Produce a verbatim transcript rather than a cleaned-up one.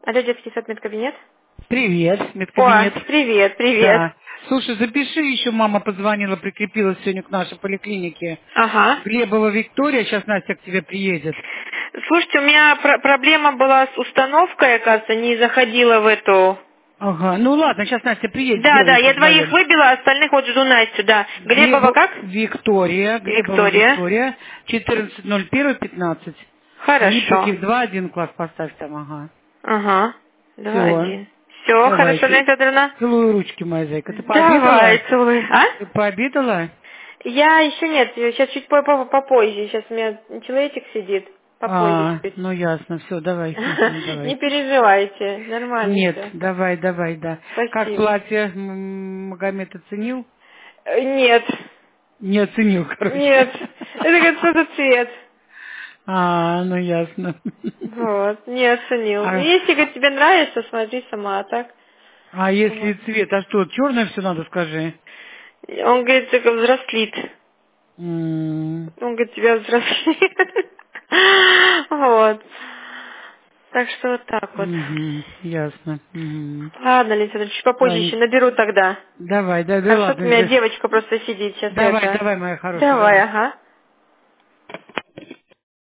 Алло, детский сад, медкабинет? Привет, О, медкабинет. привет, привет. Да. Слушай, запиши, еще мама позвонила, прикрепилась сегодня к нашей поликлинике. Ага. Глебова Виктория, сейчас Настя к тебе приедет. Слушайте, у меня про- проблема была с установкой, оказывается, не заходила в эту... Ага, ну ладно, сейчас Настя приедет, Да, да, сделается я двоих вдвоем. выбила, а остальных вот жду Настю, да. Глебова Глебо... как? Виктория, Глебова Виктория. Виктория, четырнадцать ноль один пятнадцать. Хорошо. Гипотик два, один класс поставь там, ага. Ага. Два, Все, один. Все, давай, хорошо, цел- Настя Федоровна? целую ручки, моя зайка. Ты Давай, пообедала? целуй. А? Ты пообедала? Я еще нет, сейчас чуть по- по- попозже. Сейчас у меня человечек сидит. Попозже А, чуть. ну ясно, все, давай, угу, Не давай. переживайте, нормально Нет, все. давай, давай, да. Как Спасибо. платье м, Магомед оценил? Э, Нет, Не оценил, короче. нет. Это как что-то цвет. А, ну ясно. Вот, не оценил. А, Если, говорит, тебе нравится, смотри сама, а так. а если Вот. цвет, а что, черное все надо, скажи? Он говорит, только взрослит. М, Он говорит, тебя взрослит. Вот. Так что вот так вот. мгм, ясно. Мгм. Ладно, Лиза, чуть попозже еще Ладно, наберу тогда. давай, да, да, Хорошо, у ладно. меня да. девочка просто сидит сейчас Давай, это. давай, моя хорошая, Давай, давай. ага.